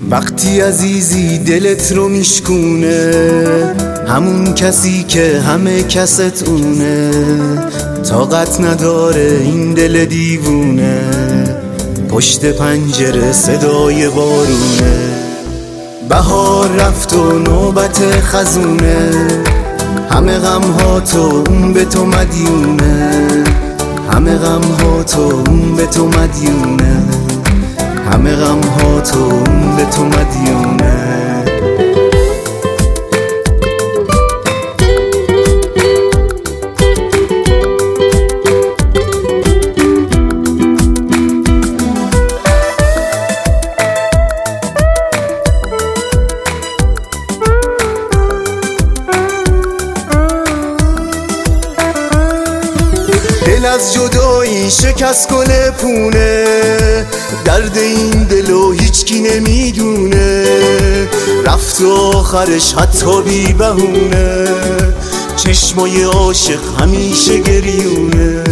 وقتی عزیزی دلت رو میشکونه، همون کسی که همه کست اونه، طاقت نداره این دل دیوونه، پشت پنجره صدای بارونه. بهار رفت و نوبت خزونه، همه غم ها تو اون به تو مدیونه، همه غم ها تو اون به تو مدیونه، همه غم ها تو اون به تو مدیونه. دل از جدایی شکست گل پونه، درد این دلو هیچکی نمیدونه، رفت و آخرش حتی بی بهونه، چشمای عاشق همیشه گریونه.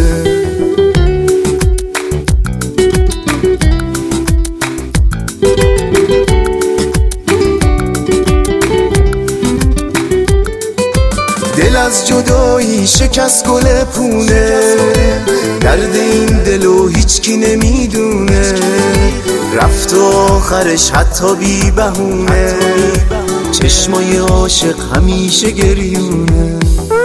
دل از جدایی شکست گل پونه، درد این دلو هیچکی نمیدونه، رفت و آخرش حتی بی بهونه، چشمای عاشق همیشه گریونه.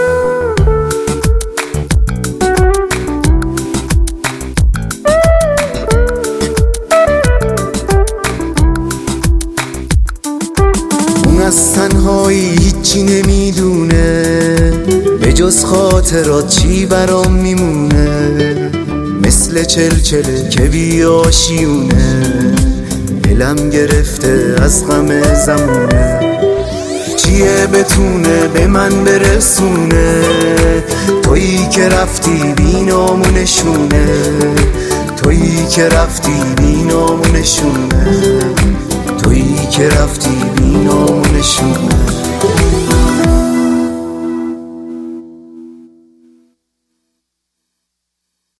اون از تنهایی هیچی نمیدونه، به جز خاطرات چی برام میمونه، مثل چلچله که بی آشیونه، دلم گرفته از غم زمونه. چیه بتونه به من برسونه، تویی که رفتی بی نامونشونه، تویی که رفتی بی نامونشونه، تویی که رفتی بی نامونشونه.